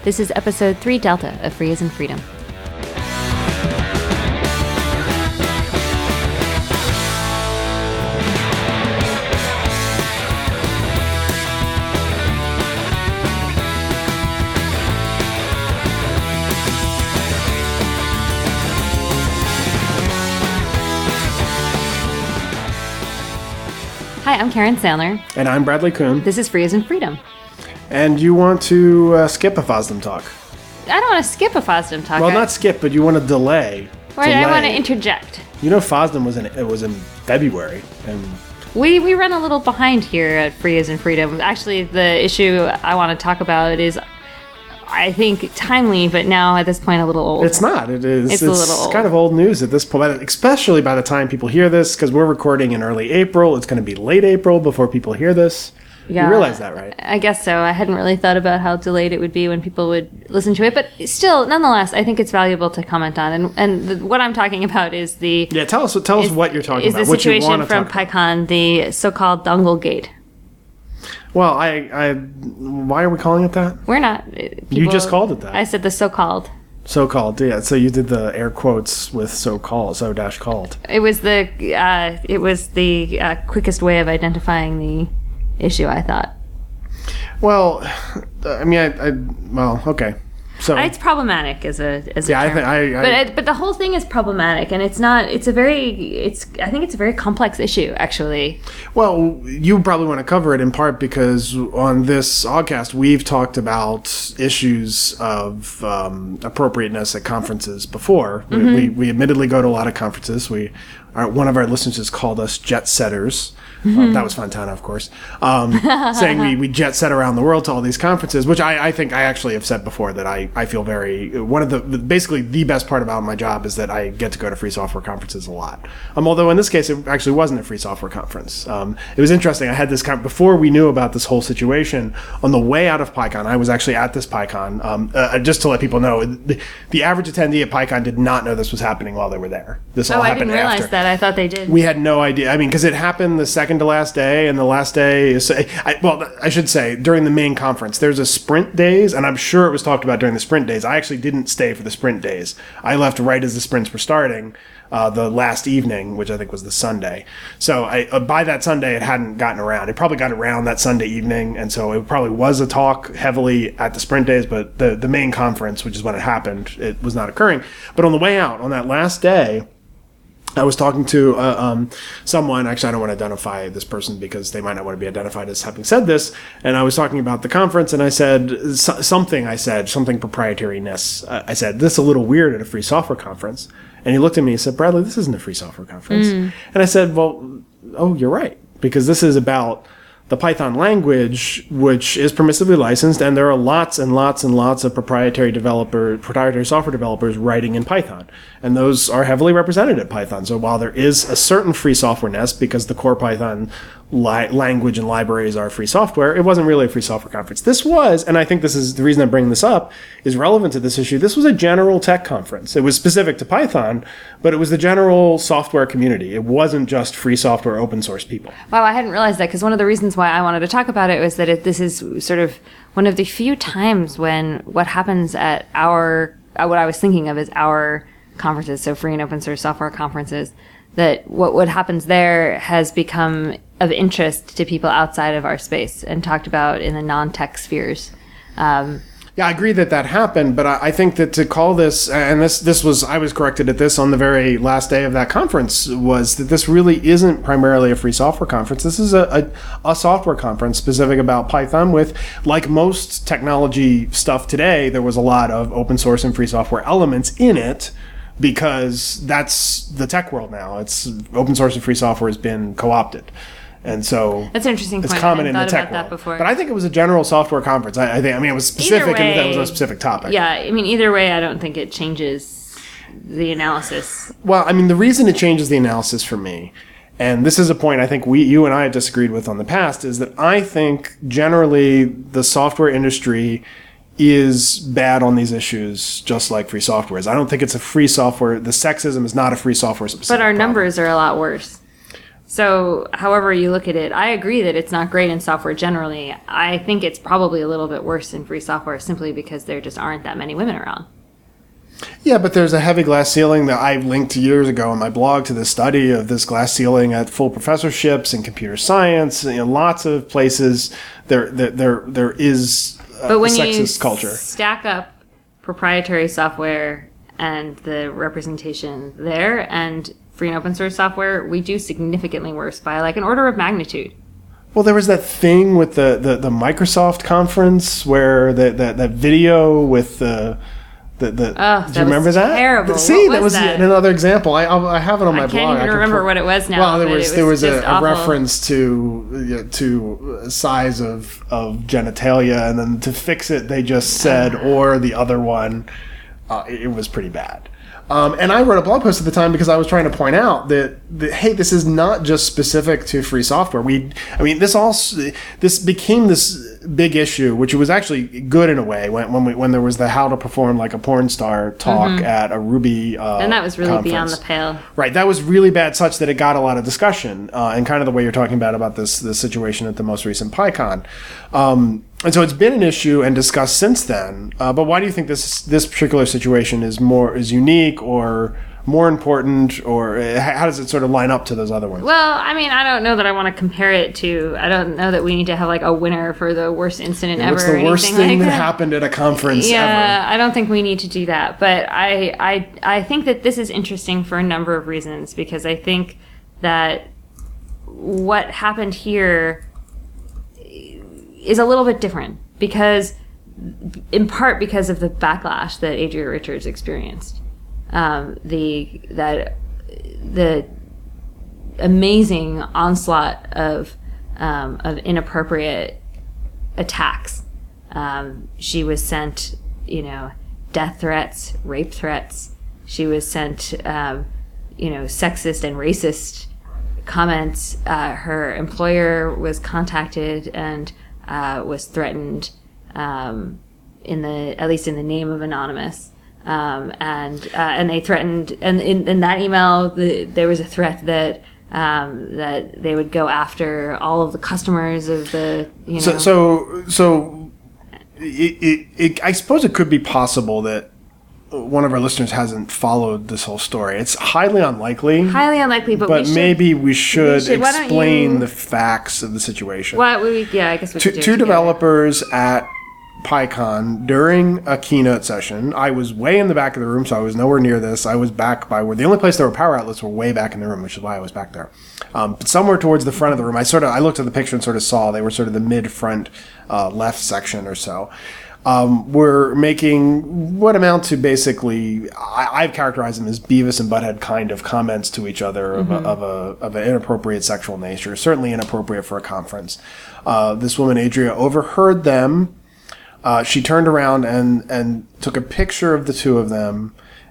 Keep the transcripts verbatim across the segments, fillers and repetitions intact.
This is episode three Delta of Free as in Freedom. Hi, I'm Karen Sandler. And I'm Bradley Kuhn. This is Free as in Freedom. And you want to uh, skip a FOSDEM talk? I don't want to skip a FOSDEM talk. Well, I, not skip, but you want to delay. Right, delay. I want to interject. You know, FOSDEM was in it was in February, and we we run a little behind here at Free as in Freedom. Actually, the issue I want to talk about is, I think, timely, but now at this point a little old. It's not. It is. It's, it's a little old. kind of old news at this point, especially by the time people hear this, because we're recording in early April. It's going to be late April before people hear this. Yeah, you realize that, right? I guess so. I hadn't really thought about how delayed it would be when people would listen to it, but still, nonetheless, I think it's valuable to comment on. And and the, what I'm talking about is the yeah. Tell us. Tell us is, what you're talking is about. the What you situation want to from talk about. PyCon, the so-called dongle gate. Well, I, I, why are we calling it that? We're not. People, You just called it that. I said the so-called. So-called, yeah. So you did the air quotes with so-called, so-dash called. It was the uh, it was the uh, quickest way of identifying the issue, I thought. Well, I mean, I, I well, okay. So It's problematic as a as a Yeah, I term. think- I- I- but it, but the whole thing is problematic, and it's not. It's a very. It's. I think it's a very complex issue, actually. Well, you probably want to cover it in part because on this podcast we've talked about issues of um, appropriateness at conferences before. Mm-hmm. We, we, we admittedly go to a lot of conferences. We, our, one of our listeners has called us jet setters. Mm-hmm. Um, that was Fontana, of course, um, saying we, we jet set around the world to all these conferences, which I, I think I actually have said before that I, I feel very, one of the, basically the best part about my job is that I get to go to free software conferences a lot. Um, although in this case, it actually wasn't a free software conference. Um, it was interesting. I had this, con- before we knew about this whole situation, on the way out of PyCon, I was actually at this PyCon, um, uh, just to let people know, the, the average attendee at PyCon did not know this was happening while they were there. This all Oh, I happened didn't realize after. that. I thought they did. We had no idea. I mean, because it happened the second to last day, and the last day is, I, well, I should say, during the main conference, there's a sprint days, and I'm sure it was talked about during the sprint days. I actually didn't stay for the sprint days. I left right as the sprints were starting, uh, the last evening, which I think was the Sunday. So I, uh, by that Sunday, it hadn't gotten around. It probably got around that Sunday evening, and so it probably was a talk heavily at the sprint days, but the, the main conference, which is when it happened, it was not occurring. But on the way out, on that last day, I was talking to uh, um, someone, actually I don't want to identify this person because they might not want to be identified as having said this, and I was talking about the conference, and I said so- something, I said, something proprietariness. Uh, I said, this is a little weird at a free software conference. And he looked at me and said, Bradley, this isn't a free software conference. Mm. And I said, well, oh, you're right, because this is about the Python language, which is permissively licensed, and there are lots and lots and lots of proprietary developer, proprietary software developers writing in Python, and those are heavily represented at Python. So while there is a certain free software nest, because the core Python li- language and libraries are free software, it wasn't really a free software conference. This was, and I think this is the reason I'm bringing this up, is relevant to this issue. This was a general tech conference. It was specific to Python, but it was the general software community. It wasn't just free software, open source people. Wow, I hadn't realized that, because one of the reasons why I wanted to talk about it was that it, this is sort of one of the few times when what happens at our, uh, what I was thinking of as our conferences, so free and open source software conferences, that what, what happens there has become of interest to people outside of our space and talked about in the non-tech spheres. Um, Yeah, I agree that that happened, but I, I think that to call this, and this this was, I was corrected at this on the very last day of that conference, was that this really isn't primarily a free software conference. This is a, a, a software conference specific about Python with, like most technology stuff today, there was a lot of open source and free software elements in it, because that's the tech world now. It's open source and free software has been co-opted. And so That's an interesting it's point. common I in hadn't the thought tech about that world. before. But I think it was a general software conference. I, I think. I mean, it was specific, Either and that was way, a specific topic. Yeah, I mean, either way, I don't think it changes the analysis. Well, I mean, the reason it changes the analysis for me, and this is a point I think we, you and I, have disagreed with on the past, is that I think generally the software industry is bad on these issues, just like free software is. I don't think it's a free software. The sexism is not a free software specific But our problem. numbers are a lot worse. So, however you look at it, I agree that it's not great in software generally. I think it's probably a little bit worse in free software simply because there just aren't that many women around. Yeah, but there's a heavy glass ceiling that I linked years ago in my blog to the study of this glass ceiling at full professorships in computer science. You know, lots of places there there there, there is a, but when a sexist you culture. Stack up proprietary software and the representation there and free and open source software, we do significantly worse by like an order of magnitude. Well, there was that thing with the, the, the Microsoft conference where the, that that video with the the, the oh, do you remember that? Terrible. See, what that was that? another example. I I have it on my I blog. can't even I remember put, what it was now. Well, there was, was there was a, a awful. reference to you know, to size of of genitalia, and then to fix it, they just said uh. or the other one. Uh, it was pretty bad. Um, and I wrote a blog post at the time because I was trying to point out that, that hey, this is not just specific to free software. We, I mean, this also this became this big issue, which was actually good in a way when when, we, when there was the how to perform like a porn star talk mm-hmm. at a Ruby uh, and that was really conference. Beyond the pale. Right, that was really bad, such that it got a lot of discussion, uh, and kind of the way you're talking about about this this situation at the most recent PyCon. Um, And so it's been an issue and discussed since then. Uh, but why do you think this this particular situation is more is unique or more important, or uh, how does it sort of line up to those other ones? Well, I mean, I don't know that I want to compare it to. I don't know that we need to have like a winner for the worst incident yeah, ever. What's the or worst anything thing like that, that happened at a conference yeah, ever? Yeah, I don't think we need to do that. But I, I, I think that this is interesting for a number of reasons because I think that what happened here is a little bit different. Because, in part, because of the backlash that Adria Richards experienced, um, the that the amazing onslaught of um, of inappropriate attacks. Um, she was sent, you know, death threats, rape threats. She was sent, um, you know, sexist and racist comments. Uh, her employer was contacted and. Uh, was threatened um, in the at least in the name of Anonymous, um, and uh, and they threatened and in, in that email the, there was a threat that um, that they would go after all of the customers of the you know. So so so it, it, it I suppose it could be possible that one of our listeners hasn't followed this whole story. It's highly unlikely. Highly unlikely, but, but we should, maybe we should, we should explain you, the facts of the situation. Well, we, yeah, I guess we two, could do two it developers at PyCon during a keynote session. I was way in the back of the room, so I was nowhere near this. I was back by where the only place there were power outlets were way back in the room, which is why I was back there. Um, but somewhere towards the front of the room, I sort of I looked at the picture and sort of saw they were sort of the mid front uh, left section or so. Um, we're making what amount to basically, I, I've characterized them as Beavis and Butthead kind of comments to each other of, mm-hmm. a, of a of an inappropriate sexual nature, certainly inappropriate for a conference. Uh, this woman, Adria, overheard them. Uh, she turned around and, and took a picture of the two of them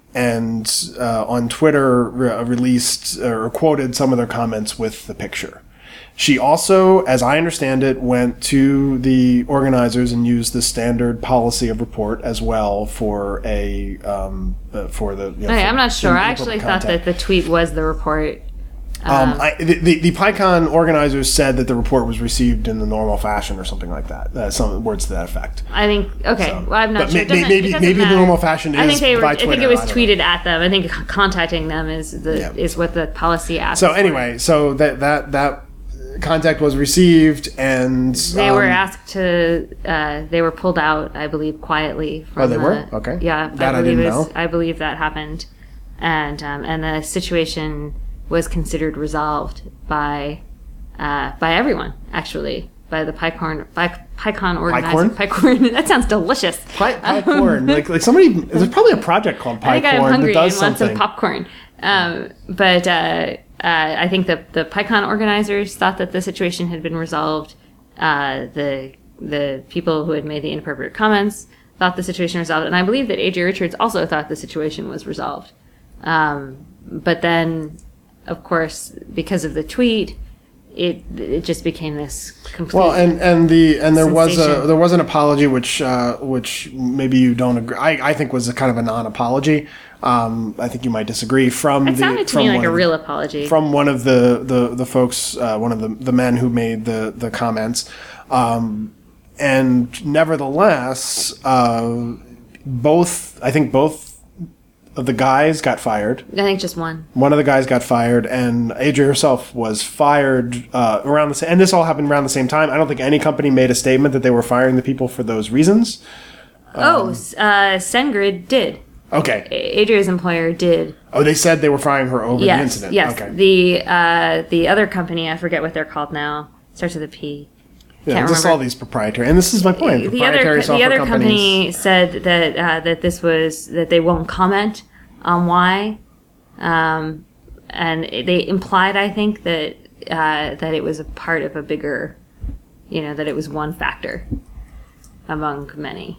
and uh, on Twitter re- released or quoted some of their comments with the picture. She also, as I understand it, went to the organizers and used the standard policy of report as well for a um, uh, for the. You know, hey, for I'm not sure. I actually content. thought that the tweet was the report. Um, Um, I, the, the, the PyCon organizers said that the report was received in the normal fashion or something like that. Uh, some words to that effect. I think okay. So, well, I'm not but sure. may, It doesn't- maybe it doesn't maybe the matter. normal fashion is I think they were, by I Twitter. think it was I don't tweeted know. at them. I think contacting them is the Yeah. is what the policy asks. So for. anyway, so that that that contact was received, and they um, were asked to. Uh, they were pulled out, I believe, quietly. From Oh, they the, were? Okay. Yeah, That I I believe didn't is- know. I believe that happened, and um, and the situation was considered resolved by uh, by everyone, actually, by the PyCon by PyCon organizer. PyCorn? PyCorn. That sounds delicious. Py, PyCorn. like like somebody. There's probably a project called I think I'm PyCorn that hungry and does want something. some popcorn. Um, but uh, uh, I think the the PyCon organizers thought that the situation had been resolved. Uh, the the people who had made the inappropriate comments thought the situation was resolved, and I believe that Adria Richards also thought the situation was resolved. Um, but then, of course, because of the tweet, it it just became this complete. Well, and, and the and there was a sensation. there was an apology which uh, which maybe you don't agree. I, I think was a kind of a non-apology. Um, I think you might disagree. From It the sounded to from me like one a of the- real apology. from one of the the the folks, uh, one of the the men who made the the comments, um, and nevertheless, uh, both I think both of the guys got fired. I think just one. One of the guys got fired, and Adria herself was fired uh, around the same. And this all happened around the same time. I don't think any company made a statement that they were firing the people for those reasons. oh, uh, SendGrid did. Okay. Adria's employer did. Oh, they said they were firing her over Yes, the incident. yes. Okay. The uh, the other company, I forget what they're called now. Starts with a P. Yeah, Can't just remember. all these proprietary, and this is my point. The Proprietary other the software other companies. company said that uh, that this was that they won't comment on why, um, and they implied, I think, that uh, that it was a part of a bigger, you know, that it was one factor among many.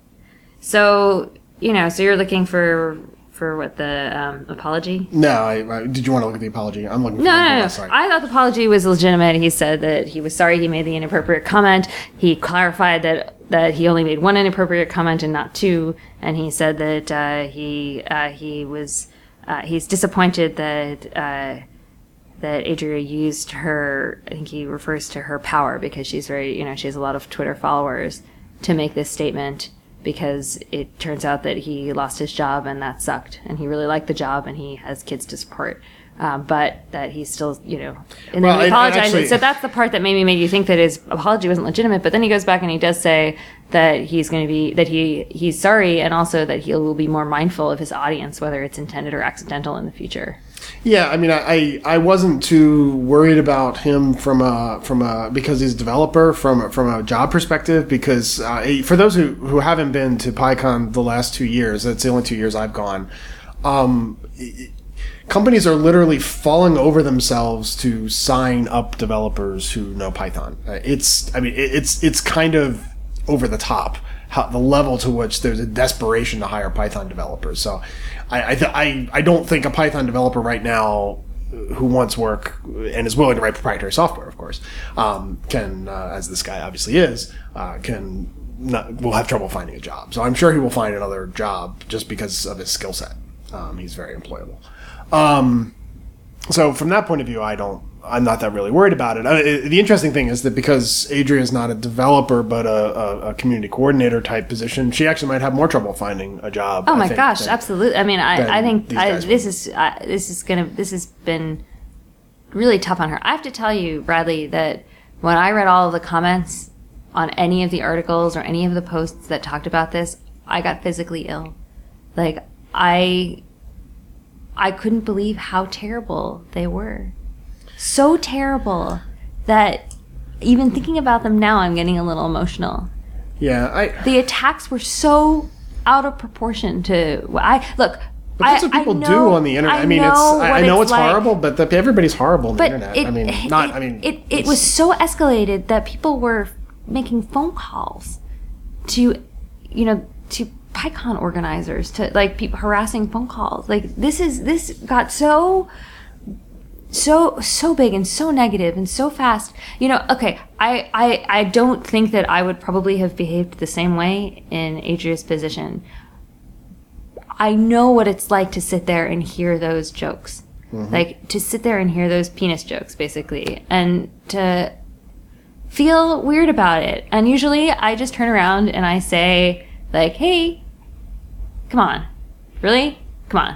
So you know, so you're looking for for what the um, apology? No, I, I, did you want to look at the apology? I'm looking. No, for no, no. Sorry. I thought the apology was legitimate. He said that he was sorry he made the inappropriate comment. He clarified that that he only made one inappropriate comment and not two. And he said that uh, he uh, he was uh, he's disappointed that uh, that Adria used her. I think he refers to her power because she's very you know she has a lot of Twitter followers to make this statement. Because it turns out that he lost his job and that sucked, and he really liked the job and he has kids to support, um, but that he's still, you know, and Well, then he I- I apologized. actually- so that's the part that maybe made you think that his apology wasn't legitimate. But then he goes back and he does say that he's going to be that he he's sorry, and also that he will be more mindful of his audience, whether it's intended or accidental in the future. Yeah, I mean, I, I I wasn't too worried about him from a from a because he's a developer from a, from a job perspective. Because uh, for those who, who haven't been to PyCon the last two years, that's the only two years I've gone. Um, companies are literally falling over themselves to sign up developers who know Python. Uh, it's I mean, it, it's it's kind of over the top. How, the level to which there's a desperation to hire Python developers. So I I, th- I I don't think a Python developer right now who wants work and is willing to write proprietary software, of course, um, can, uh, as this guy obviously is, uh, can not, will have trouble finding a job. So I'm sure he will find another job just because of his skill set. Um, he's very employable. Um, so from that point of view, I don't. I'm not that really worried about it. I mean, the interesting thing is that because Adria is not a developer but a, a, a community coordinator type position, she actually might have more trouble finding a job. Oh I my think, gosh, than- absolutely. I mean, I, I think these I, guys this is I, this is gonna this has been really tough on her. I have to tell you, Bradley, that when I read all of the comments on any of the articles or any of the posts that talked about this, I got physically ill. Like I I couldn't believe how terrible they were. So terrible that even thinking about them now, I'm getting a little emotional. Yeah, I. The attacks were so out of proportion to what I look. But that's I, what people I know, do on the internet. I, mean, it's. I, I what know it's like, horrible, but the, everybody's horrible on the But internet. it, I mean, it, not. It, I mean, it, it it's- was so escalated that people were making phone calls to, you know, to PyCon organizers, to like people harassing phone calls. Like this is this got so. so so big and so negative and so fast. You know, okay, I, I I don't think that I would probably have behaved the same way in Adria's position. I know what it's like to sit there and hear those jokes. Mm-hmm. Like to sit there and hear those penis jokes basically and to feel weird about it. And usually I just turn around and I say like, "Hey, come on. Really? Come on."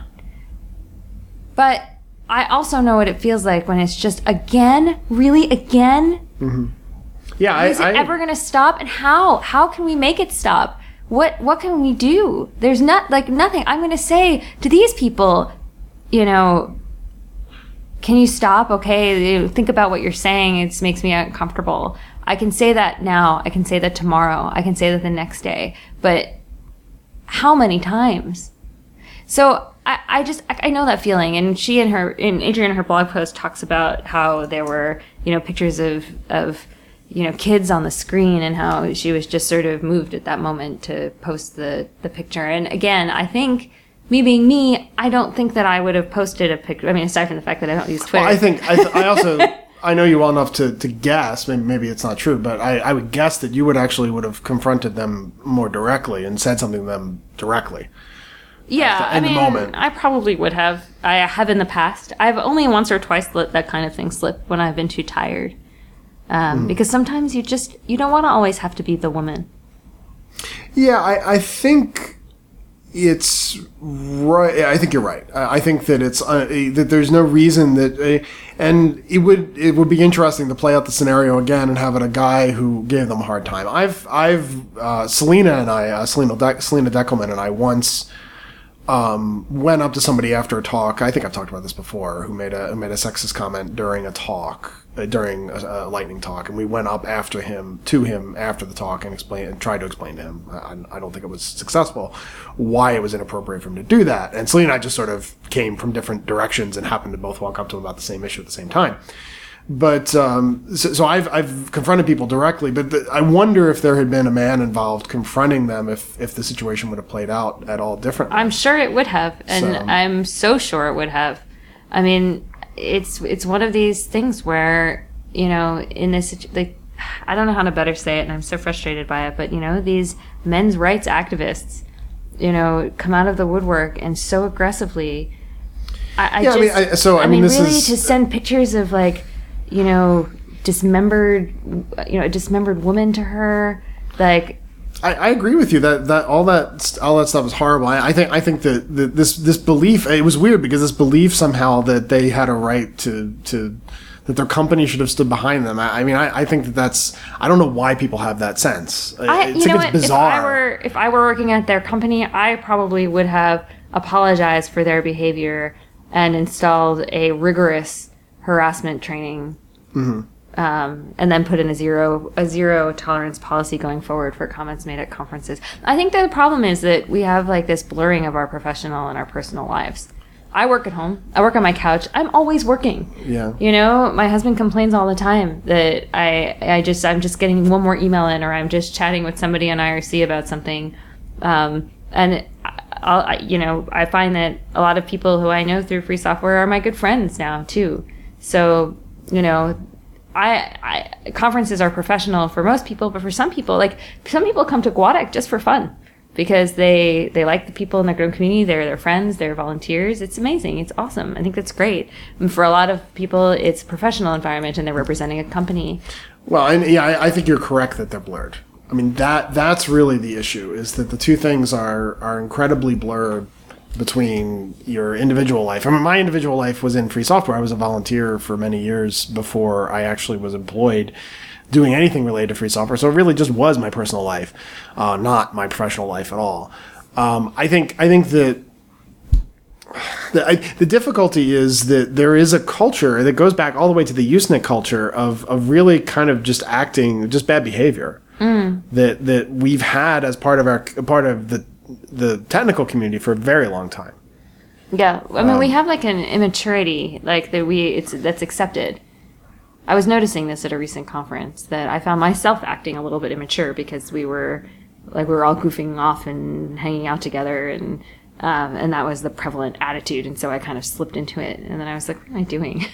But I also know what it feels like when it's just again, really again. Mm-hmm. Yeah, I, Is it I, ever going to stop? And how? How can we make it stop? What What can we do? There's not like nothing. I'm going to say to these people, you know, can you stop? Okay, you know, think about what you're saying. It makes me uncomfortable. I can say that now. I can say that tomorrow. I can say that the next day. But how many times? So I, I just I know that feeling, and she and her and Adria in her blog post talks about how there were you know pictures of of you know kids on the screen and how she was just sort of moved at that moment to post the the picture. And again, I think me being me, I don't think that I would have posted a picture. I mean, aside from the fact that I don't use Twitter. well, I think I, th- I also I know you well enough to, to guess, maybe, maybe it's not true, but I, I would guess that you would actually would have confronted them more directly and said something to them directly. Yeah, the, I mean, moment. I probably would have. I have in the past. I've only once or twice let that kind of thing slip when I've been too tired. Um, mm. Because sometimes you just, you don't want to always have to be the woman. Yeah, I, I think it's right. I think you're right. I think that it's uh, that there's no reason that, uh, and it would it would be interesting to play out the scenario again and have it a guy who gave them a hard time. I've I've uh, Selena and I, uh, Selena De- Selena Deckelman and I once um, went up to somebody after a talk. I think I've talked about this before. Who made a who made a sexist comment during a talk. Uh, during a, a lightning talk, and we went up after him to him after the talk and explain and tried to explain to him. I, I don't think it was successful why it was inappropriate for him to do that. And Selena and I just sort of came from different directions and happened to both walk up to him about the same issue at the same time. But um, so, so I've I've confronted people directly, but the, I wonder if there had been a man involved confronting them, if if the situation would have played out at all differently. I'm sure it would have, and so. I'm so sure it would have. I mean. It's it's one of these things where, you know, in this, like, I don't know how to better say it, and I'm so frustrated by it, but, you know, these men's rights activists, you know, come out of the woodwork and so aggressively. I, I yeah, just, I mean, I, so, I, I mean, mean, this really is... to send pictures of, like, you know, dismembered, you know, a dismembered woman to her, like... I, I agree with you that, that all that all that stuff is horrible. I, I think I think that, that this this belief, it was weird because this belief somehow that they had a right to to that their company should have stood behind them. I, I mean, I, I think that that's I don't know why people have that sense. I, I you think know it's what? bizarre. If I were if I were working at their company, I probably would have apologized for their behavior and installed a rigorous harassment training. Mm-hmm. Um, and then put in a zero a zero tolerance policy going forward for comments made at conferences. I think the problem is that we have like this blurring of our professional and our personal lives. I work at home. I work on my couch. I'm always working. Yeah. You know, my husband complains all the time that I I just I'm just getting one more email in, or I'm just chatting with somebody on I R C about something, um, and I'll I, you know I find that a lot of people who I know through free software are my good friends now too. So you know. I, I conferences are professional for most people, but for some people, like some people come to Guadec just for fun because they they like the people in their own community. They're their friends. They're volunteers. It's amazing. It's awesome. I think that's great. And for a lot of people, it's a professional environment and they're representing a company. Well, and yeah, I, I think you're correct that they're blurred. I mean that that's really the issue, is that the two things are are incredibly blurred between your individual life. I mean, my individual life was in free software. I was a volunteer for many years before I actually was employed doing anything related to free software. So it really just was my personal life, uh, not my professional life at all. Um, I think, I think that the, I, the difficulty is that there is a culture that goes back all the way to the Usenet culture of, of really kind of just acting, just bad behavior mm. that, that we've had as part of our, part of the, the technical community for a very long time. Yeah, I mean, um, we have like an immaturity, like that we it's that's accepted. I was noticing this at a recent conference that I found myself acting a little bit immature because we were like we were all goofing off and hanging out together, and um, and that was the prevalent attitude, and so I kind of slipped into it, and then I was like, what am I doing?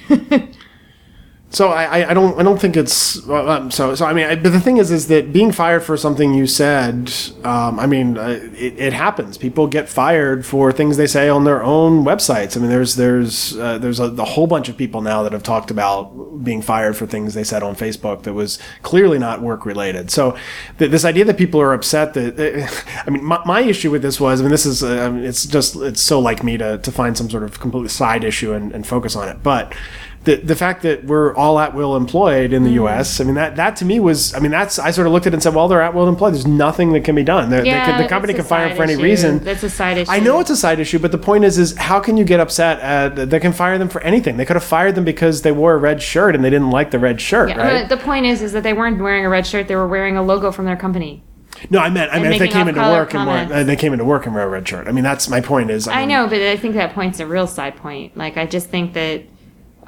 So I, I don't I don't think it's well, um, so so I mean I, but the thing is is that being fired for something you said, um, I mean uh, it, it happens. People get fired for things they say on their own websites. I mean there's there's uh, there's a, a whole bunch of people now that have talked about being fired for things they said on Facebook that was clearly not work related. So th- this idea that people are upset that uh, I mean my, my issue with this was I mean this is uh, I mean, it's just it's so like me to to find some sort of completely side issue and, and focus on it, but. The the fact that we're all at will employed in the U S, I mean that, that to me was I mean that's I sort of looked at it and said, well, they're at will employed. There's nothing that can be done. They're, yeah, they can, the company can fire them for any issue. reason. That's a side issue. I know it's a side issue, but the point is is how can you get upset at they can fire them for anything? They could have fired them because they wore a red shirt and they didn't like the red shirt, yeah, right? The point is is that they weren't wearing a red shirt. They were wearing a logo from their company. No, I meant I and mean if they came into work and wore, comments. uh, they came into work and wore a red shirt. I mean that's my point is I, I mean, know, but I think that point's a real side point. Like I just think that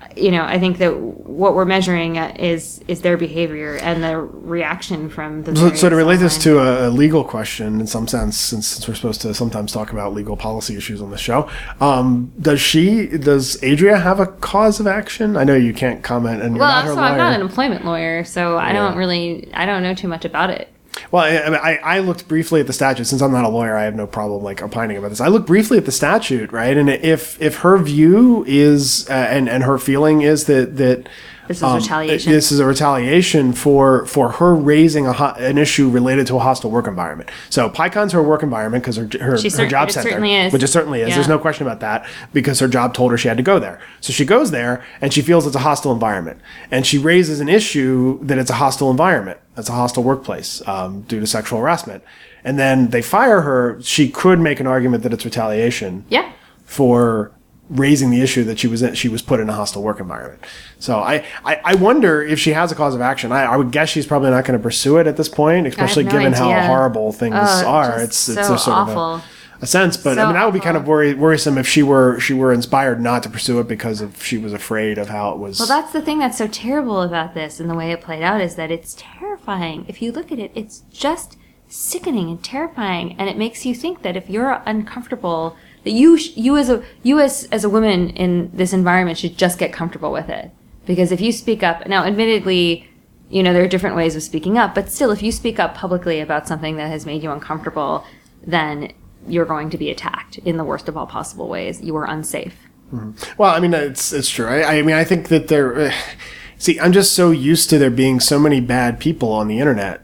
you know, I think that what we're measuring is is their behavior and the reaction from the. So, so to relate this online- to a, a legal question, in some sense, since, since we're supposed to sometimes talk about legal policy issues on the show, um, does she, does Adria have a cause of action? I know you can't comment, and you're Well, not her so lawyer. I'm not an employment lawyer, so I Yeah. don't really, I don't know too much about it. Well, I, I, mean, I I looked briefly at the statute. Since I'm not a lawyer, I have no problem like opining about this. I looked briefly at the statute, right? And if if her view is uh, and and her feeling is that that This is um, retaliation. this is a retaliation for for her raising a ho- an issue related to a hostile work environment. So PyCon's her work environment because her her, She her cer- job it center, certainly is. which it certainly is. Yeah. There's no question about that because her job told her she had to go there. So she goes there and she feels it's a hostile environment, and she raises an issue that it's a hostile environment. It's a hostile workplace um, due to sexual harassment, and then they fire her. She could make an argument that it's retaliation Yeah. for raising the issue that she was in, she was put in a hostile work environment. So I, I, I wonder if she has a cause of action. I, I would guess she's probably not going to pursue it at this point, especially no given idea. how horrible things Oh, are. just It's it's so a sort awful. of a, a sense, but I So mean that would be kind of awful. worry, worrisome if she were she were inspired not to pursue it because of she was afraid of how it was. Well, that's the thing that's so terrible about this and the way it played out is that it's terrifying. If you look at it, it's just sickening and terrifying, and it makes you think that if you're uncomfortable, that you sh- you as a you as as a woman in this environment should just get comfortable with it. Because if you speak up, now admittedly, you know, there are different ways of speaking up, but still, if you speak up publicly about something that has made you uncomfortable, then you're going to be attacked in the worst of all possible ways. You are unsafe. Well, I mean, it's it's true. I, I mean, I think that there. See, I'm just so used to there being so many bad people on the internet.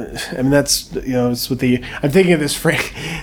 I mean, that's you know, it's with the. I'm thinking of this phrase.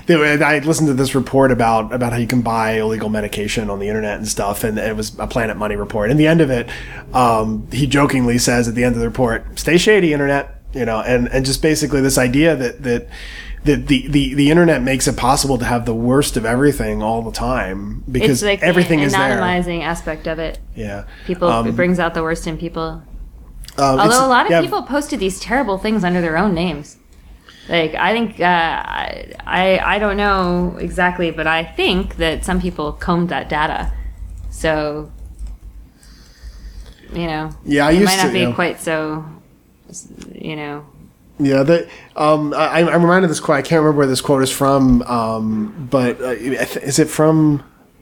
I listened to this report about about how you can buy illegal medication on the internet and stuff, and it was a Planet Money report. And the end of it, um, he jokingly says at the end of the report, "Stay shady, internet." You know, and and just basically this idea that that. that the, the, the internet makes it possible to have the worst of everything all the time because It's like everything the is there. anonymizing aspect of it. Yeah. People, Um, it brings out the worst in people. um, it's- Although a lot of yeah, people posted these terrible things under their own names. Like, I think, uh, I, I I don't know exactly, but I think that some people combed that data. So, you know, Yeah, I it used might not to, be you know. quite so, you know. Yeah, that um, I, I'm reminded of this quote. I can't remember where this quote is from, um, but uh, is it from?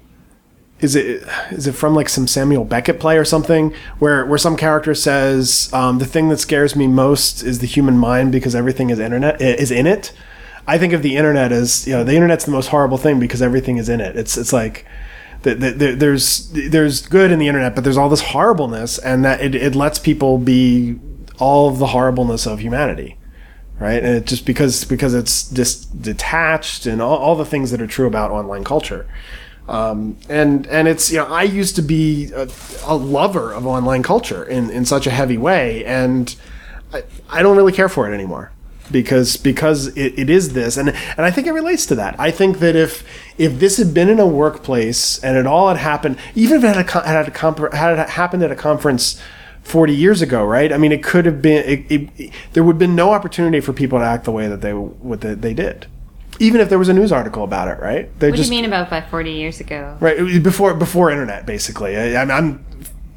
Is it is it from like some Samuel Beckett play or something where where some character says um, the thing that scares me most is the human mind because everything is internet is in it. I think of the internet as you know the internet's the most horrible thing because everything is in it. It's it's like. The, the, the, there's there's good in the internet, but there's all this horribleness, and that it, it lets people be all of the horribleness of humanity. Right, and it just because because it's just detached and all, all the things that are true about online culture, um, and and it's you know I used to be a, a lover of online culture in, in such a heavy way, and I, I don't really care for it anymore because because it, it is this, and and I think it relates to that. I think that if if this had been in a workplace and it all had happened, even if it had a, con- had, a comp- had it happened at a conference forty years ago, right? I mean, it could have been. It, it, it, there would have been no opportunity for people to act the way that they what they, they did, even if there was a news article about it, right? They What just, do you mean about by forty years ago? right? It was before before internet, basically. I, I'm, I'm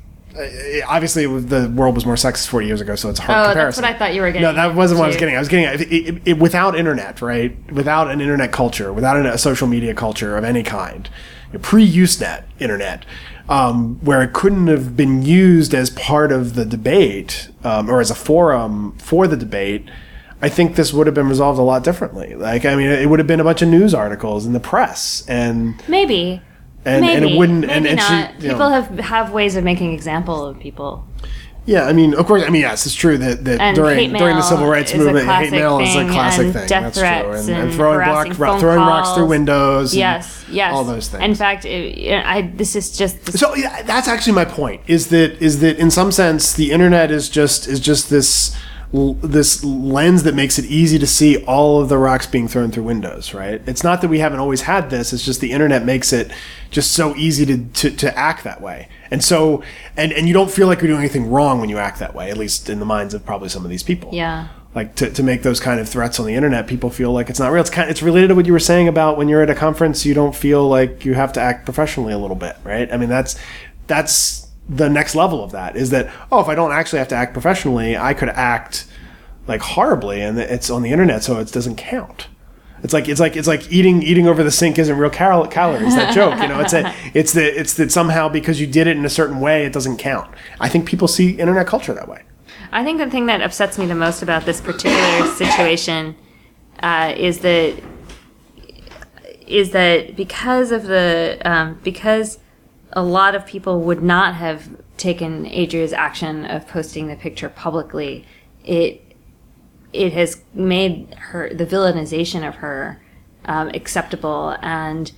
I- obviously it was- the world was more sexist forty years ago, so it's a hard Oh, comparison. that's what I thought you were getting No, that wasn't what I was to. getting. I was getting at. It, it, it, without internet, right? Without an internet culture, without a social media culture of any kind, pre-Usenet internet. Um, where it couldn't have been used as part of the debate um, or as a forum for the debate, I think this would have been resolved a lot differently. Like, I mean, it would have been a bunch of news articles in the press, and Maybe. and, Maybe. and it wouldn't. Maybe and, and not. she, you People know, have have ways of making example of people. yeah, I mean, of course, I mean, yes, it's true that, that And during hate during the mail civil rights is a movement, hate classic mail is a thing, classic and thing. death That's threats true, and, and and throwing harassing block, phone throwing rocks through calls. windows. and Yes, yes. all those things. In fact, it, I this is just this, So yeah, that's actually my point. Is that is that in some sense the internet is just is just this this lens that makes it easy to see all of the rocks being thrown through windows, right? It's not that we haven't always had this. It's just the internet makes it just so easy to, to, to act that way. And so, and, and you don't feel like you're doing anything wrong when you act that way, at least in the minds of probably some of these people. yeah. Like to, to make those kind of threats on the internet, people feel like it's not real. It's kind of, it's related to what you were saying about when you're at a conference, you don't feel like you have to act professionally a little bit, right? I mean, that's, that's, the next level of that is that, oh, if I don't actually have to act professionally, I could act like horribly, and it's on the internet, so it doesn't count. It's like it's like it's like eating eating over the sink isn't real cal- calories. That joke, you know, it's a it's that it's that somehow because you did it in a certain way, it doesn't count. I think people see internet culture that way. I think the thing that upsets me the most about this particular situation uh, is that is that because of the um, because a lot of people would not have taken Adria's action of posting the picture publicly, it it has made her the villainization of her um, acceptable, and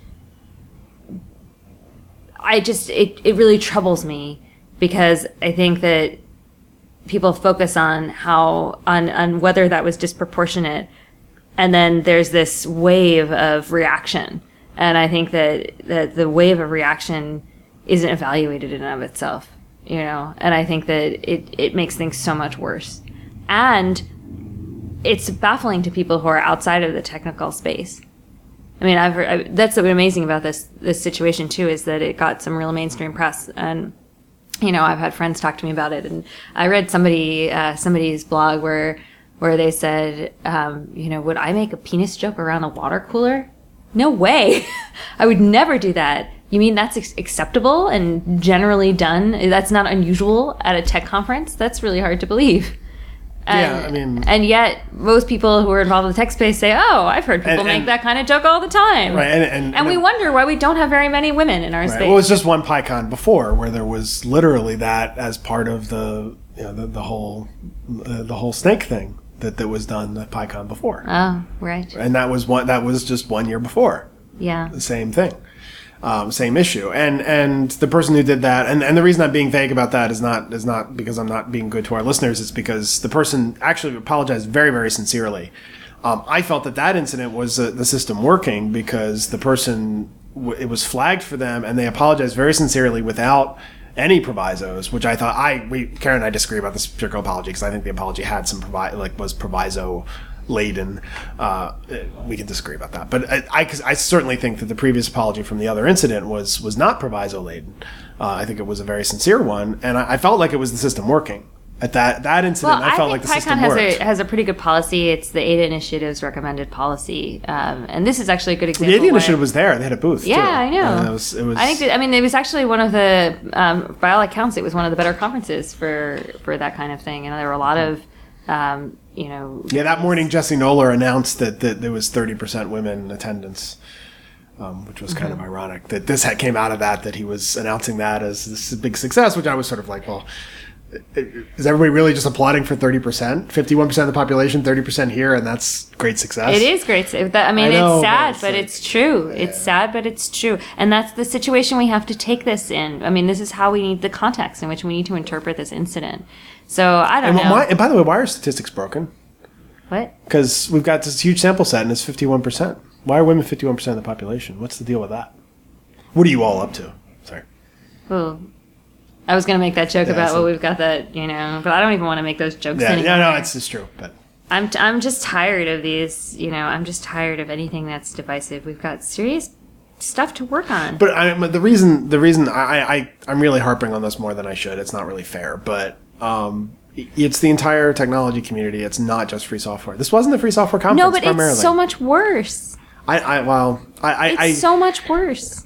I just it, it really troubles me because I think that people focus on how on, on whether that was disproportionate, and then there's this wave of reaction, and I think that, that the wave of reaction isn't evaluated in and of itself, you know, and I think that it, it makes things so much worse. And it's baffling to people who are outside of the technical space. I mean, I've heard, I, that's what's amazing about this this situation too, is that it got some real mainstream press, and you know, I've had friends talk to me about it, and I read somebody uh, somebody's blog where where they said, um, you know, would I make a penis joke around a water cooler? No way, I would never do that. You mean that's ex- acceptable and generally done? That's not unusual at a tech conference? That's really hard to believe. And, yeah, I mean, and yet most people who are involved in the tech space say, "Oh, I've heard people and, make and, that kind of joke all the time." Right, and and, and, and we the, wonder why we don't have very many women in our right. space. Well, it was just one PyCon before where there was literally that as part of the you know the, the whole uh, the whole snake thing that, that was done at PyCon before. Oh, right. And that was one that was just one year before. Yeah. The same thing. Um, same issue, and and the person who did that, and, and the reason I'm being vague about that is not is not because I'm not being good to our listeners. It's because the person actually apologized very very sincerely. Um, I felt that that incident was uh, the system working because the person w- it was flagged for them, and they apologized very sincerely without any provisos. Which I thought I we Karen and I disagree about this particular apology because I think the apology had some provi- like was proviso laden. Uh, we can disagree about that, but I, I, I certainly think that the previous apology from the other incident was was not proviso laden. Uh, I think it was a very sincere one, and I, I felt like it was the system working at that that incident. Well, I felt I like think the PyCon system has worked. a has a pretty good policy. It's the A D A Initiative's recommended policy, um, and this is actually a good example. The A D A why- Initiative was there; they had a booth. Yeah, too. I know. And it was, it was, I think that, I mean it was actually one of the um, by all accounts it was one of the better conferences for for that kind of thing, and there were a lot of um, you know. Yeah, that morning Jesse Noller announced that, that there was thirty percent women in attendance, um, which was kind Mm-hmm. of ironic. That this had came out of that, that he was announcing that as this big success, which I was sort of like, well, is everybody really just applauding for thirty percent? fifty-one percent of the population, thirty percent here, and that's great success? It is great. That, I mean, I know, it's sad, but it's but like- it's true. It's sad, but it's true. And that's the situation we have to take this in. I mean, this is how we need the context in which we need to interpret this incident. So, I don't And, know. why, and by the way, why are statistics broken? What? Because we've got this huge sample set and it's fifty-one percent. Why are women fifty-one percent of the population? What's the deal with that? What are you all up to? Sorry. Well, I was going to make that joke Yeah, about, so- well, we've got that, you know, but I don't even want to make those jokes Yeah, anymore. no, no, it's just true. But I'm, I'm just tired of these, you know, I'm just tired of anything that's divisive. We've got serious stuff to work on. but I, but the reason the reason I, I I'm really harping on this more than I should. It's not really fair, but um, it's the entire technology community. It's not just free software. This wasn't the free software conference. no, but primarily. it's so much worse. I, I well, I, I, It's I so much worse.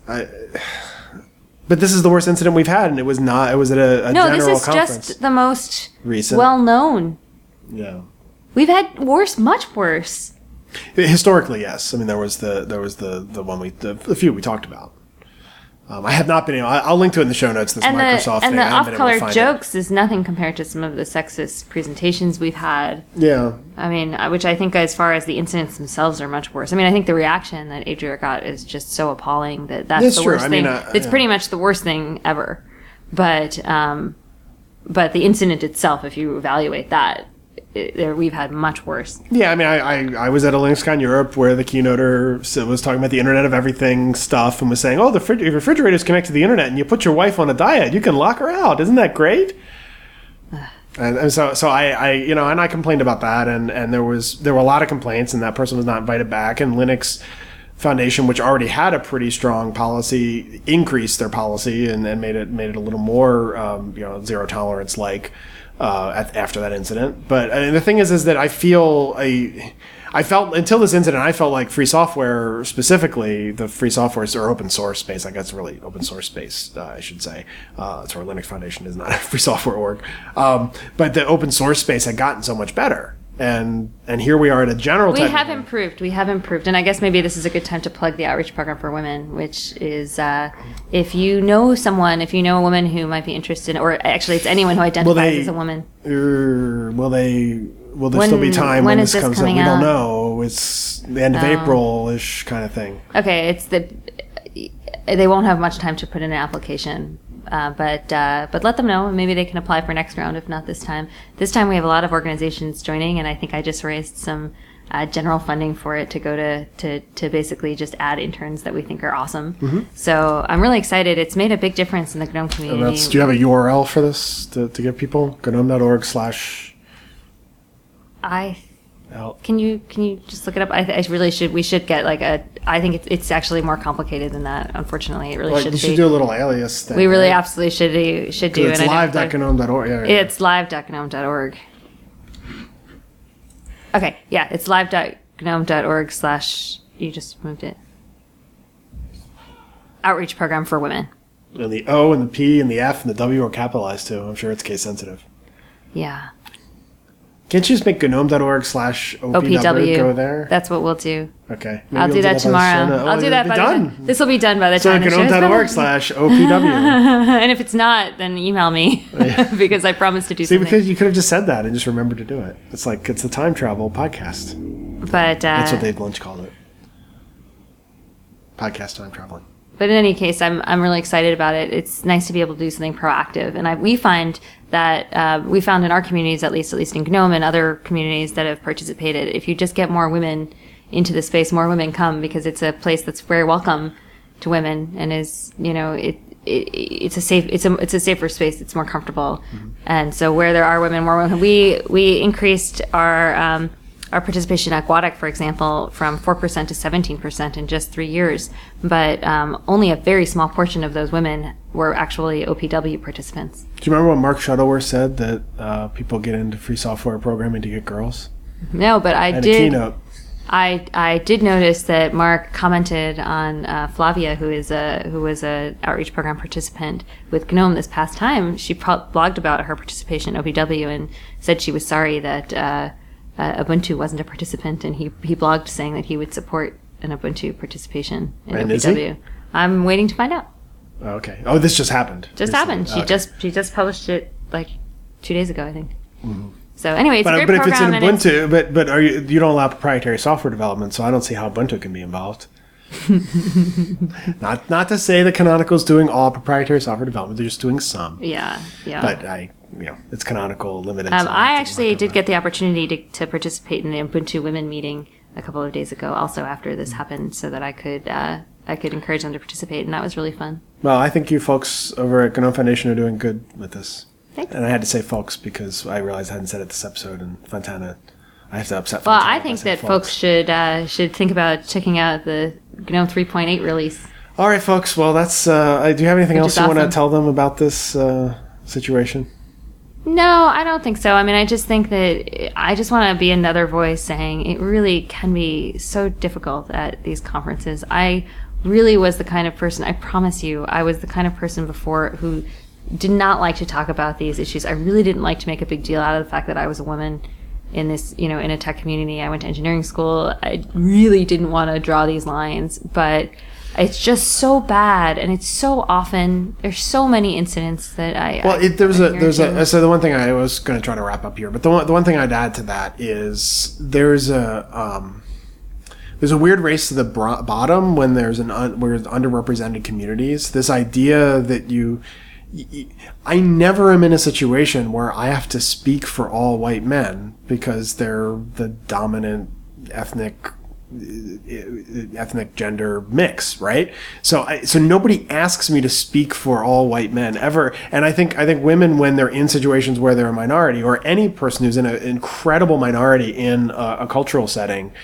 but this is the worst incident we've had, and it was not. It was at a, a No, general this is conference. just the most Recent. well known. yeah. We've had worse, much worse. Historically, yes. I mean, there was the there was the the one we the, the few we talked about. Um, I have not been able. I, I'll link to it in the show notes. This And the Microsoft and thing. the I haven't been able to off-color find jokes is nothing compared to some of the sexist presentations we've had. it. Yeah. I mean, uh, which I think, as far as the incidents themselves, are much worse. I mean, I think the reaction that Adria got is just so appalling that that's It's the true. worst I mean, thing. uh, it's yeah. pretty much the worst thing ever. But um, but the incident itself, if you evaluate that, it, there we've had much worse. Yeah, I mean, I, I, I was at a LinuxCon Europe where the keynoter s- was talking about the Internet of Everything stuff and was saying, oh, the fri- if refrigerators connect to the Internet and you put your wife on a diet, you can lock her out. Isn't that great? And, and so, so I, I, you know, and I complained about that, and, and there was there were a lot of complaints, and that person was not invited back, and Linux Foundation, which already had a pretty strong policy, increased their policy and, and made it made it a little more, um, you know, zero tolerance like uh, at, after that incident. But I mean, the thing is, is that I feel a I felt until this incident, I felt like free software, specifically the free software or open source space. I guess really open source space, uh, I should say. Uh, so our Linux Foundation is not a free software org, um, but the open source space had gotten so much better. And and here we are at a general. We type have of, improved. We have improved, and I guess maybe this is a good time to plug the outreach program for women, which is uh, if you know someone, if you know a woman who might be interested, or actually it's anyone who identifies they, as a woman. Uh, will they? Will there When- still be time when when, is this this comes up? coming We don't out? know. It's the end of Oh. April-ish kind of thing. Okay, it's the they won't have much time to put in an application, uh, but uh, but let them know. Maybe they can apply for next round, if not this time. This time we have a lot of organizations joining, and I think I just raised some uh, general funding for it to go to, to to basically just add interns that we think are awesome. Mm-hmm. So I'm really excited. It's made a big difference in the GNOME And community. that's, do you have a U R L for this to, to give people? gnome.org slash I L. can you can you just look it up? I, th- I really should. We should get like a. I think it's it's actually more complicated than that. Unfortunately, it really Like, should you should be. do a little alias thing. we really right? absolutely should do should do. It's and I live don't- dot gnome dot org. Yeah, yeah. It's live dot gnome dot org. Okay, yeah, it's live dot gnome dot org slash, you just moved it. Outreach program for women. And the O and the P and the F and the W are capitalized too. I'm sure it's case sensitive. Yeah. Can't you just make gnome.org slash O P W. OPW go there? That's what we'll do. Okay. I'll Maybe do we'll that tomorrow. by the show note. I'll Oh, do it'll that be by done. the This will be done by the So time the show's gnome.org done. slash O P W. And if it's not, then email me because I promised to do See, something. because you could have just said that and just remembered to do it. It's like, it's a time travel podcast. But uh, That's what Dave Lynch called it. Podcast time traveling. But in any case, I'm I'm really excited about it. It's nice to be able to do something proactive, and I, we find that uh, we found in our communities, at least at least in GNOME and other communities that have participated, if you just get more women into the space, more women come because it's a place that's very welcome to women and is you know it. It, it's a safe. It's a it's a safer space. It's more comfortable, mm-hmm. And so where there are women, more women. We we increased our um, our participation at Guadec, for example, from four percent to seventeen percent in just three years. But um, only a very small portion of those women were actually O P W participants. Do you remember what Mark Shuttleworth said, that uh, people get into free software programming to get girls? No, but I And a did. keynote. I I did notice that Mark commented on uh, Flavia, who is a who was a outreach program participant with GNOME this past time. She pro- blogged about her participation in O P W and said she was sorry that uh, uh, Ubuntu wasn't a participant, and he he blogged saying that he would support an Ubuntu participation in And O P W. is he? I'm waiting to find out. Oh, okay. Oh, this just happened. Just Recently. happened. She Okay. just she just published it like two days ago, I think. So anyway, it's a But, great but if it's in program. and it's- Ubuntu, but but are you you don't allow proprietary software development, so I don't see how Ubuntu can be involved. not not to say that Canonical's doing all proprietary software development; they're just doing some. yeah, yeah. But I, you know, it's Canonical limited. Um, so I have to actually look did at get the opportunity to, to participate in the Ubuntu Women meeting a couple of days ago, also after this happened, so that I could uh, I could encourage them to participate, and that was really fun. that. Well, I think you folks over at GNOME Foundation are doing good with this. Thanks. And I had to say folks because I realized I hadn't said it this episode, and Fontana, I have to upset. Well, Fontana I by think saying that folks should uh, should think about checking out the GNOME three point eight release. All right, folks. Well, that's. Uh, do you have anything Which else is you want awesome. to tell them about this uh, situation? No, I don't think so. I mean, I just think that I just want to be another voice saying it really can be so difficult at these conferences. I really was the kind of person, I promise you, I was the kind of person before who did not like to talk about these issues. I really didn't like to make a big deal out of the fact that I was a woman in this, you know, in a tech community. I went to engineering school. I really didn't want to draw these lines, but it's just so bad, and it's so often. There's so many incidents that I. Well, I, it, there's I a there's hear. a so the one thing I was going to try to wrap up here, but the one the one thing I'd add to that is there's a um, there's a weird race to the bro- bottom when there's an un, where there's underrepresented communities. This idea that you. I never am in a situation where I have to speak for all white men because they're the dominant ethnic ethnic gender mix, right? So I, so nobody asks me to speak for all white men ever. And I think I think women, when they're in situations where they're a minority, or any person who's in an incredible minority in a, a cultural setting,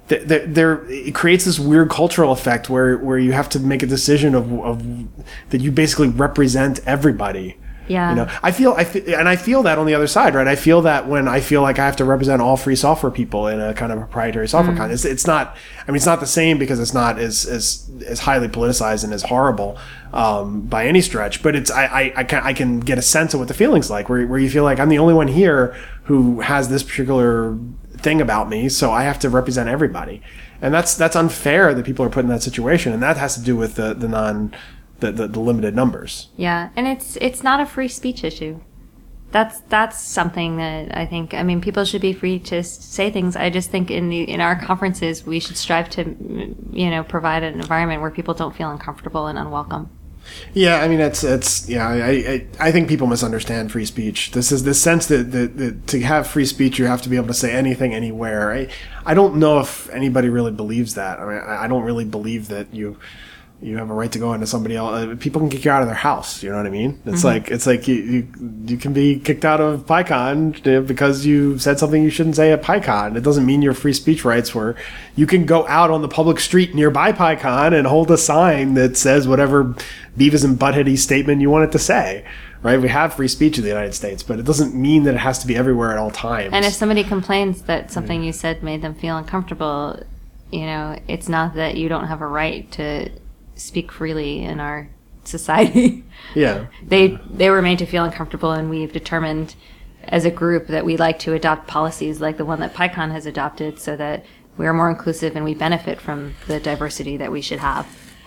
th- th- there it creates this weird cultural effect where where you have to make a decision of, of that you basically represent everybody. Yeah. You know, I feel, I feel, and I feel that on the other side, right? I feel that when I feel like I have to represent all free software people in a kind of proprietary software Mm. kind. It's, it's not, I mean, it's not the same because it's not as, as, as highly politicized and as horrible, um, by any stretch, but it's, I, I, I can, I can get a sense of what the feeling's like where, where you feel like I'm the only one here who has this particular thing about me. So I have to represent everybody. And that's, that's unfair that people are put in that situation. And that has to do with the, the non, The, the, the limited numbers. Yeah, and it's it's not a free speech issue. That's that's something that I think. I mean, people should be free to s- say things. I just think in the in our conferences we should strive to, you know, provide an environment where people don't feel uncomfortable and unwelcome. Yeah, I mean, it's it's yeah. I I, I think people misunderstand free speech. This is this sense that, that, that to have free speech you have to be able to say anything anywhere. I I don't know if anybody really believes that. I mean, I, I don't really believe that you. You have a right to go into somebody else. Uh, people can kick you out of their house. You know what I mean? It's Mm-hmm. like it's like you, you you can be kicked out of PyCon because you said something you shouldn't say at PyCon. It doesn't mean your free speech rights were. You can go out on the public street nearby PyCon and hold a sign that says whatever Beavis and Buttheady statement you want it to say. Right? We have free speech in the United States, but it doesn't mean that it has to be everywhere at all times. And if somebody complains that something you said made them feel uncomfortable, you know, it's not that you don't have a right to speak freely in our society. Yeah. They they were made to feel uncomfortable, and we've determined as a group that we like to adopt policies like the one that PyCon has adopted so that we are more inclusive and we benefit from the diversity that we should have.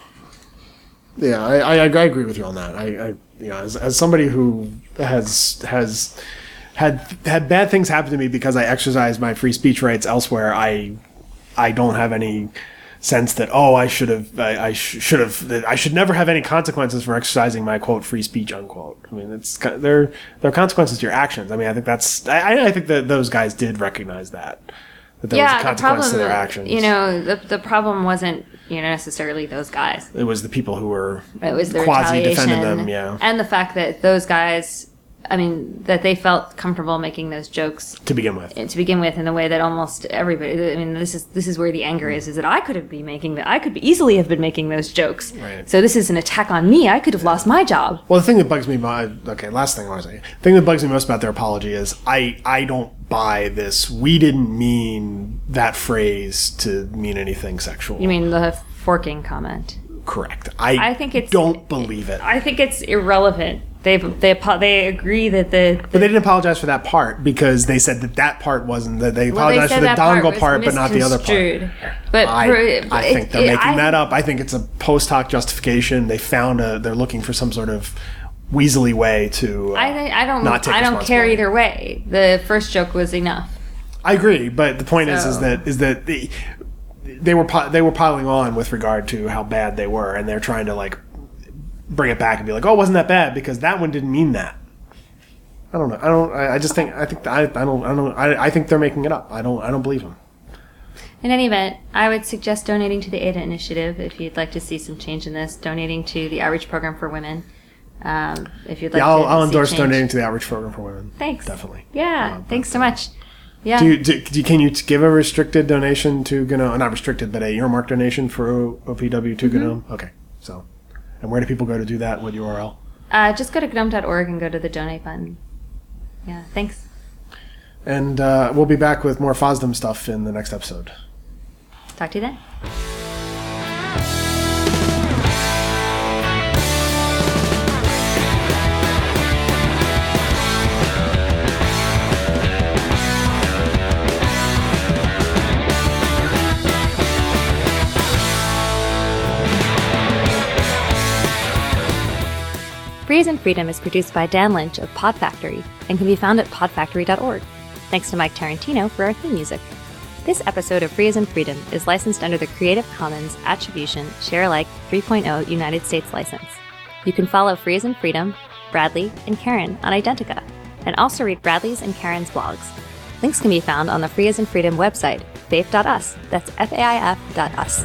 Yeah, I, I, I agree with you on that. I, I you know, as, as somebody who has has had had bad things happen to me because I exercised my free speech rights elsewhere, I I don't have any sense that oh I should have I, I sh- should have that I should never have any consequences for exercising my quote free speech unquote. I mean, it's there there are consequences to your actions. I mean, I think that's I, I think that those guys did recognize that that there was a consequence to their actions. You know, the the problem wasn't you know necessarily those guys. It was the people who were It was the quasi defending retaliation, them. Yeah, and the fact that those guys, I mean, that they felt comfortable making those jokes to begin with. to begin with, in the way that almost everybody. I mean, this is this is where the anger is: is that I could have been making that I could easily have been making those jokes. Right. So this is an attack on me. I could have lost my job. Well, the thing that bugs me, my okay, last thing I want to say. The thing that bugs me most about their apology is I I don't buy this. We didn't mean that phrase to mean anything sexual. You mean the forking comment? Correct. I I think it's don't believe it. I think it's irrelevant. They they apo- they agree that the, the But they didn't apologize for that part because they said that that part wasn't that they well, they apologized said for the that part dongle was part, but not the other part. misconstrued. But I, for- I think it- they're it- making I- that up. I think it's a post hoc justification. They found a. They're looking for some sort of weaselly way to. Uh, I think I don't not take I don't care responsibility. either way. The first joke was enough. I agree, but the point is, is So- that is that the, they were pi- they were piling on with regard to how bad they were, and they're trying to like bring it back and be like, oh, it wasn't that bad because that one didn't mean that. I don't know. I don't. I, I just think. I think. I. I don't. I don't. I, I think they're making it up. I don't. I don't believe them. In any event, I would suggest donating to the A D A initiative if you'd like to see some change in this. Donating to the outreach program for women. Um, if you'd like Yeah, I'll, to I'll see endorse change. donating to the outreach program for women. Thanks. Definitely. Yeah. Uh, thanks so much. Yeah. Do you, do, do you- can you give a restricted donation to GNOME? Not restricted, but a earmarked donation for O P W to Mm-hmm. GNOME? Okay. So, and where do people go to do that? What U R L? uh, just go to gnome dot org and go to the donate button. Yeah. Thanks. And uh, we'll be back with more FOSDEM stuff in the next episode. Talk to you then. Free as in Freedom is produced by Dan Lynch of Pod Factory and can be found at pod factory dot org. Thanks to Mike Tarantino for our theme music. This episode of Free as in Freedom is licensed under the Creative Commons Attribution Share Alike three point oh United States license. You can follow Free as in Freedom, Bradley, and Karen on Identica, and also read Bradley's and Karen's blogs. Links can be found on the Free as in Freedom website, faif dot us. That's F A I F dot us.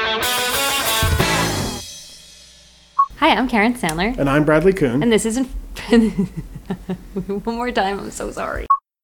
Hi, I'm Karen Sandler, And I'm Bradley Kuhn. and this isn't One more time. I'm so sorry.